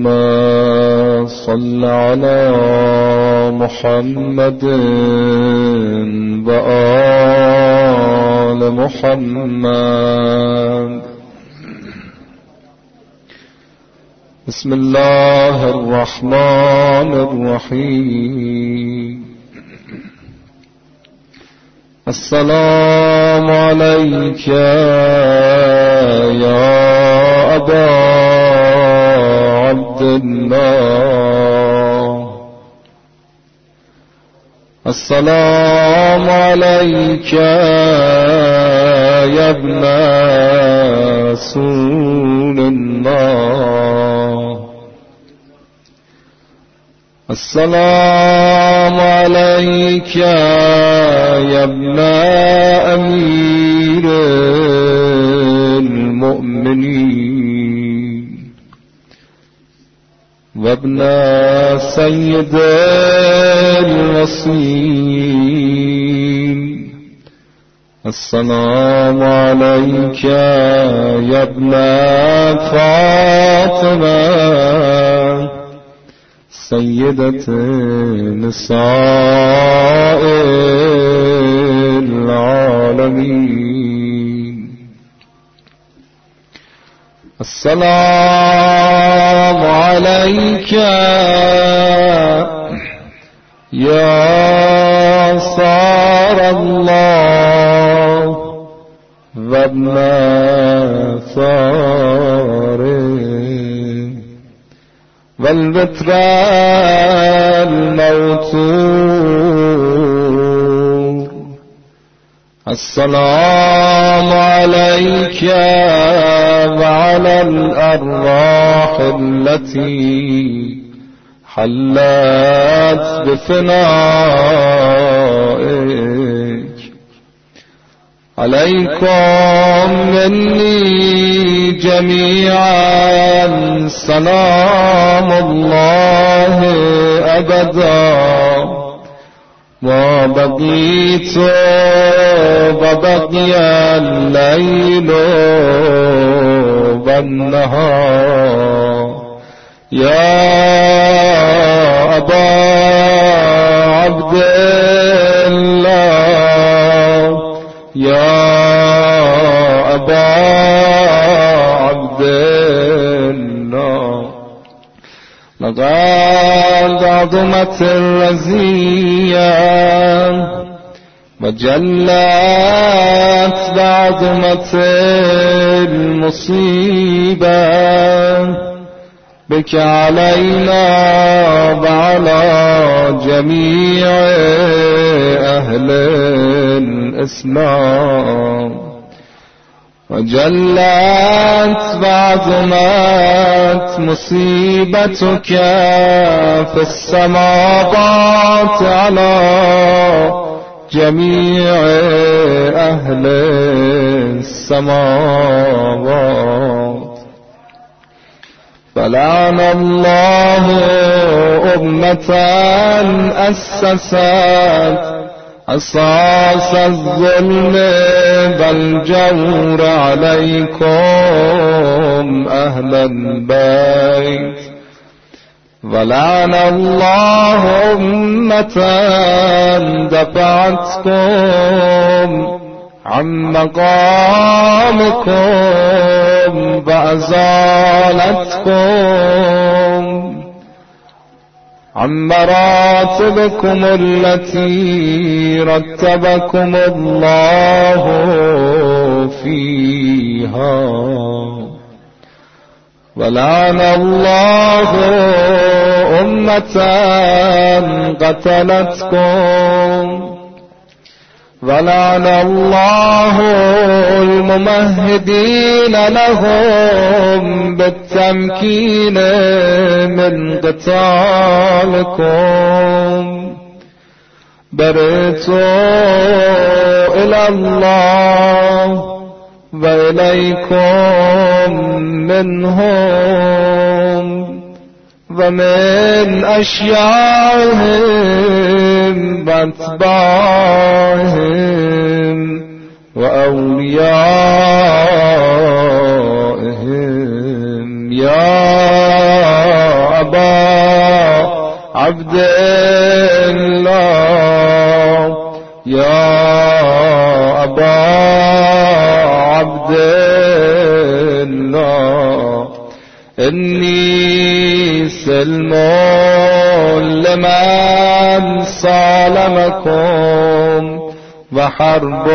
صل على محمد وآل محمد. بسم الله الرحمن الرحيم. السلام عليك يا أبا عبد الله. السلام عليك يا ابن رسول الله. السلام عليك يا ابن أمير المؤمنين وابن سيد الوصيين. السلام عليك يا ابن فاطمة سيدة نساء العالمين. السلام عليك يا صار الله وابن ثاره والبتر الموتور. السلام عليك وعلى الأرواح التي حلت بفنائك. عليكم مني جميعا سلام الله أبدا ما بقيت وبقي الليل والنهار. يا أبا عبد الله يا أبا عبد الله. لقد عظمت الرزية وجلت بعظمة المصيبة بك علينا وعلى جميع أهل الإسلام. وجلت وعظمت مصيبتك في السماوات على جميع أهل السماوات. فلعن الله أمة أسست أساس الظلم والجور عليكم أهل البيت. ولعن الله أمة دفعتكم عن مقامكم وأزالتكم عن مراتبكم التي رتبكم الله فيها. ولعن الله أمة قتلتكم. ولعن الله الممهدين لهم بالتمكين من قتالكم. برئت إلى الله وإليكم منهم ومن أشياعهم وأتباعهم وأوليائهم يا أبا عبد الله يا أبا عبد الله إني سلم لمن صالمكم وحرب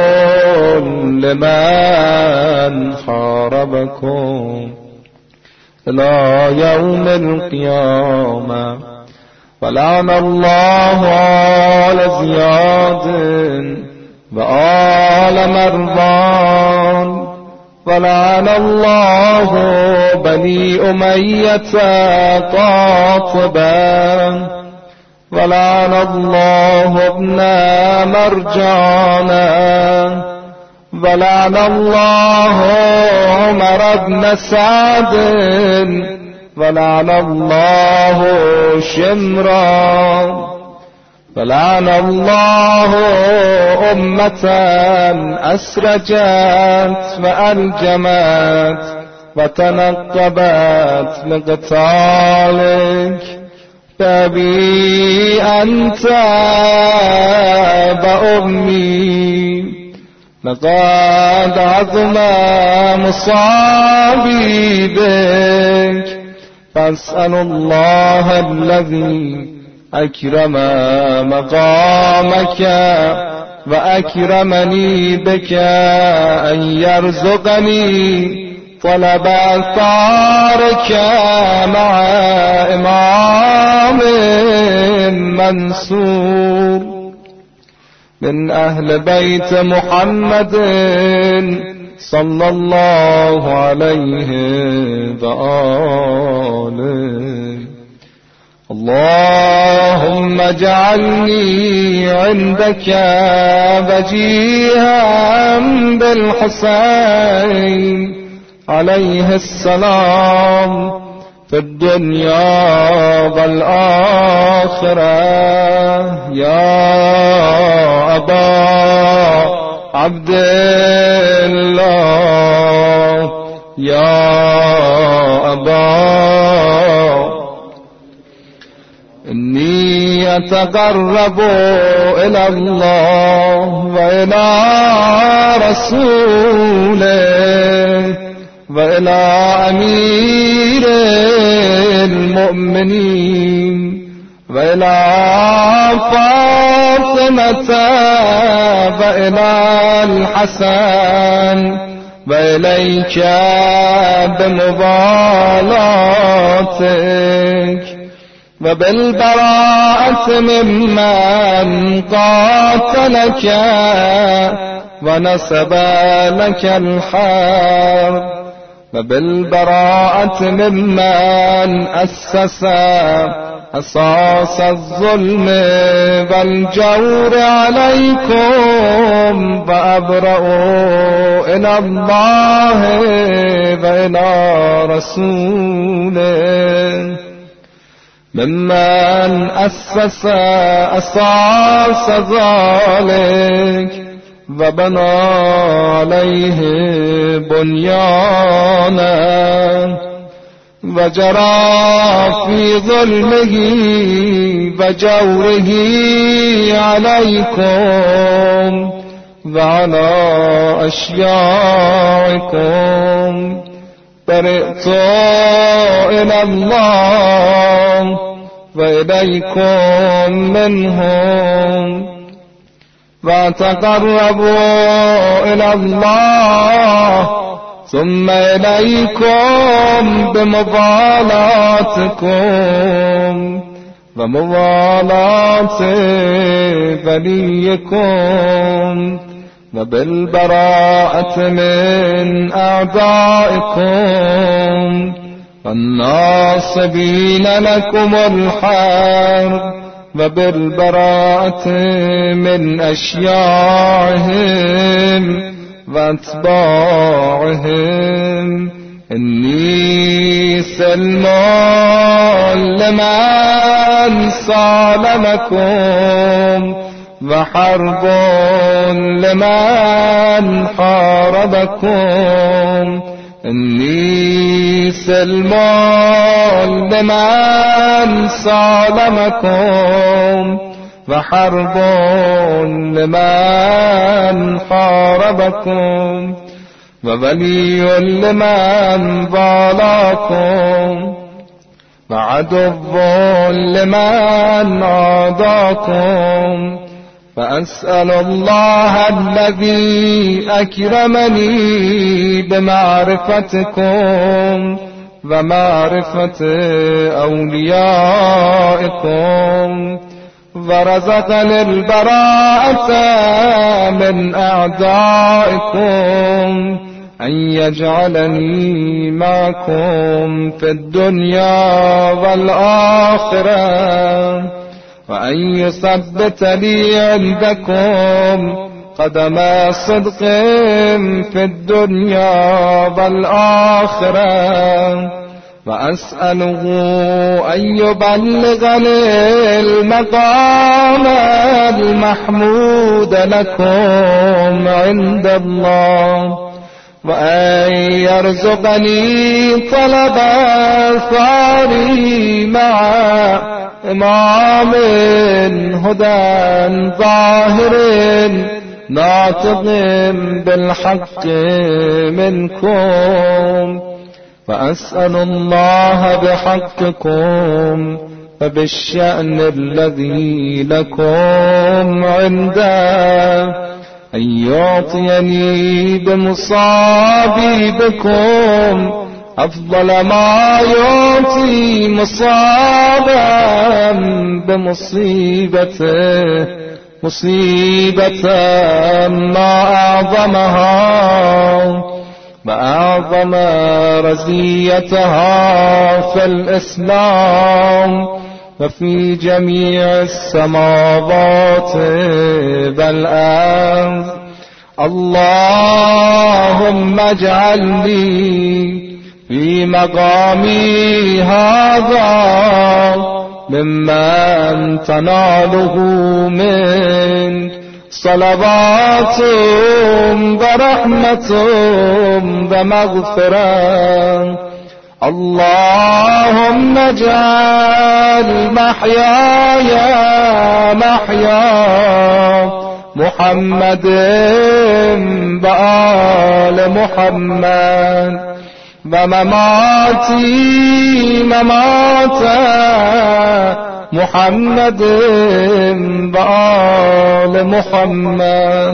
لمن حاربكم إلى يوم القيامة. ولعن الله آل زياد وآل مروان ولعن الله بني أمية قاطبا ولعن الله ابن مرجانا ولعن الله عمر بن سعد ولعن الله شمرا ولعن الله أمة أسرجت وألجمت وتنقبت لقتالك بأبي أنت وأمي لقد عظم مصابي بك فاسأل الله الذي أكرم مقامك وأكرمني بك أن يرزقني طلب ثارك مع إمام منصور من أهل بيت محمد صلى الله عليه وآله. اللهم اجعلني عندك وجيها بالحسين عليه السلام في الدنيا والآخرة يا أبا عبد الله يا أبا إني أتقرب إلى الله وإلى رسوله وإلى أمير المؤمنين وإلى فاطمة وإلى الحسن وإليك بمبالاتك وبالبراءة ممن قاتلك ونسب لك الحرب وبالبراءة ممن أسس أساس الظلم والجور عليكم وأبرأوا إلى الله وإلى رسوله ممن أسس أساس ذلك وبنى عليه بنيانا وجرى في ظلمه وجوره عليكم وعلى أشياعكم برئت إلى الله وإليكم منهم وتقربوا إلى الله ثم إليكم بمبالاتكم ومبالاة وليكم وبالبراءة من أعدائكم والناصبين لكم الحرب وبالبراءة من أشياعهم واتباعهم إني سلم لمن صالمكم وحرب لمن حاربكم إني سلم لمن صالمكم وحرب لمن حاربكم وولي لمن والاكم وعدو لمن عاداكم. فأسأل الله الذي أكرمني بمعرفتكم ومعرفة أوليائكم ورزقني البراءة من أعدائكم أن يجعلني معكم في الدنيا والآخرة وأن يثبت لي عندكم قدم صدق في الدنيا والآخرة. وأسأله أن يبلغني المقام المحمود لكم عند الله وأن يرزقني طلب ثاري مع إمام هدى ظاهر ناطق بالحق منكم. فأسأل الله بحقكم وبالشأن الذي لكم عنده أن يعطيني بمصابي بكم أفضل ما يعطي مصابا بمصيبته مصيبة ما أعظمها وأعظم رزيتها في الإسلام وفي جميع السماوات والأرض. اللهم اجعلني في مقامي هذا ممن تناله منك صلوات ورحمة ومغفرة. اللهم اجعل محياي محيا محمد وآل محمد ومماتي ممات محمد وآل محمد.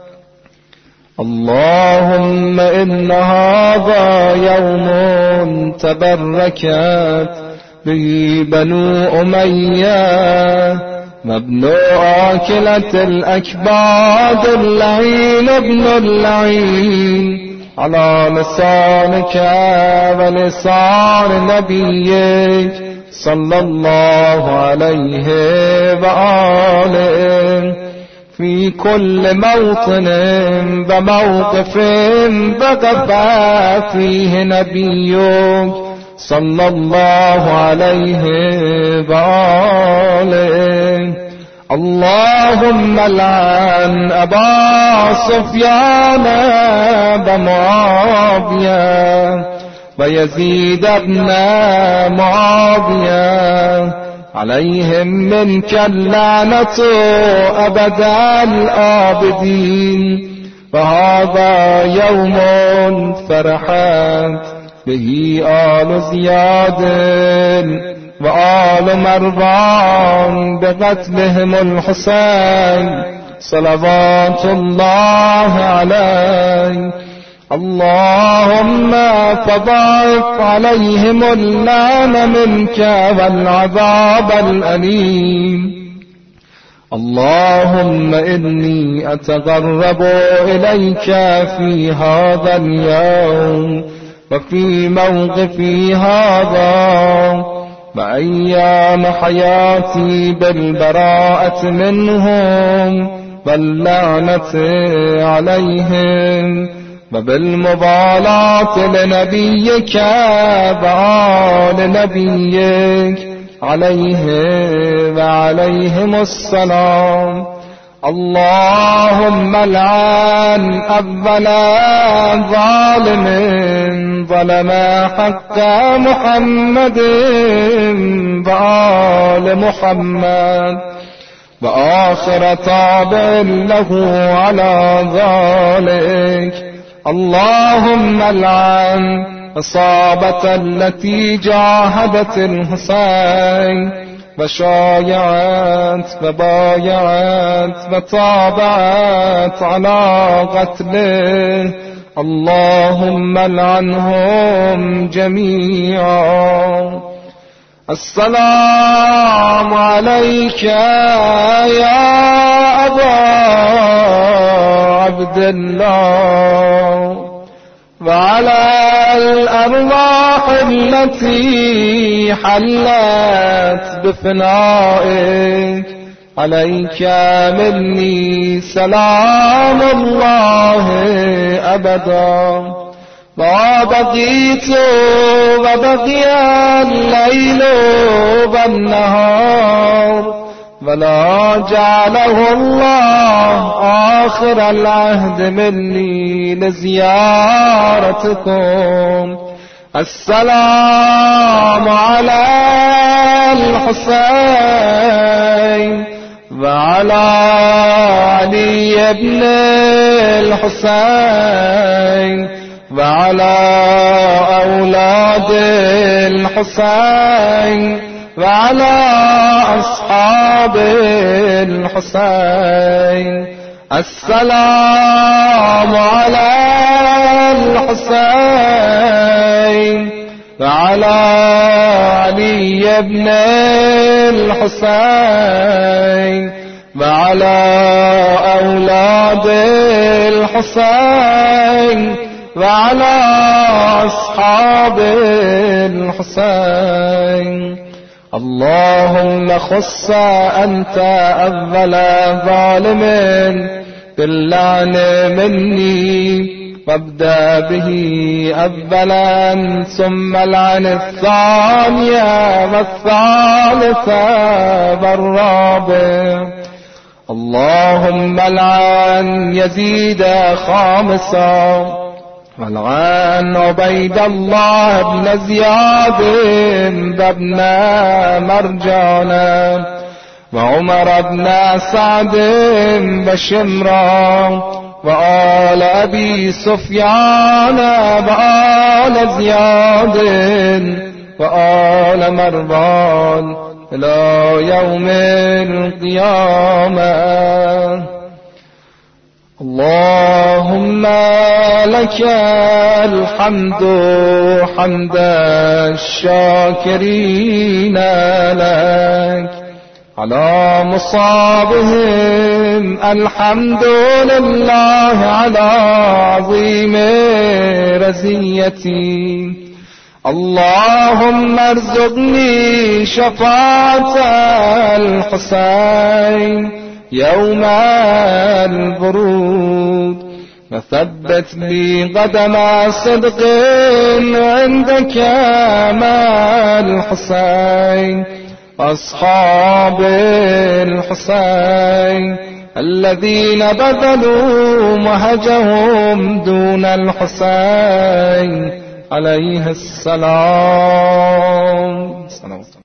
اللهم إن هذا يوم تبركت به بنو أمية وابن آكلة الأكباد اللعين ابن اللعين على لسانك ولسان نبيك صلى الله عليه وآله في كل موطن وموقف وقف فيه نبيك صلى الله عليه وآله. اللهم لعن أبا سفيان ومعاوية ويزيد بن معاوية عليهم منك اللعنة أبد الآبدين. فهذا يوم فرحت به آل زياد وآل مروان بقتلهم الحسين صلوات الله عليه. اللهم فضاعف عليهم اللعن منك والعذاب الأليم. اللهم إني أتقرب إليك في هذا اليوم وفي موقفي هذا وأيام حياتي بالبراءة منهم واللعنة عليهم وبالمبالاة لنبيك وآل نبيك عليه وعليهم السلام. اللهم لعن أول ظالم ظلم حق محمد وآل محمد وآخر تابع له على ذلك. اللهم لعن الصحابة التي جاهدت الحسين وشايعت وبايعت وتابعت على قتله. اللهم لعنهم جميعا. السلام عليك يا أبا عبد الله وعلى الأرواح التي حلت بفنائك. عليك مني سلام الله أبدا. ما بقيت وبقي الليل والنهار ولا جعله الله آخر العهد مني لزيارتكم. السلام على الحسين وعلى علي بن الحسين وعلى أولاد الحسين وعلى أصحاب الحسين. السلام على الحسين وعلى علي بن الحسين وعلى أولاد الحسين وعلى أصحاب الحسين. اللهم خص أنت أول ظالم باللعن مني وابدأ به أولا ثم العن الثانية والثالثة والرابع. اللهم لعن يزيد خامسا ولعن عبيد الله بن زياد وابن مرجانا وعمر بن سعد وشمرا وآل أبي سفيان وآل زياد وآل مروان إلى يوم القيامة. اللهم لك الحمد حمد الشاكرين لك على مصابهم. الحمد لله على عظيم رزيتي. اللهم ارزقني شفاعة الحسين يوم الورود وثبت لي قدم صدق عندك مع الحسين. أصحاب الحسين الذين بذلوا مهجهم دون الحسين عليه السلام.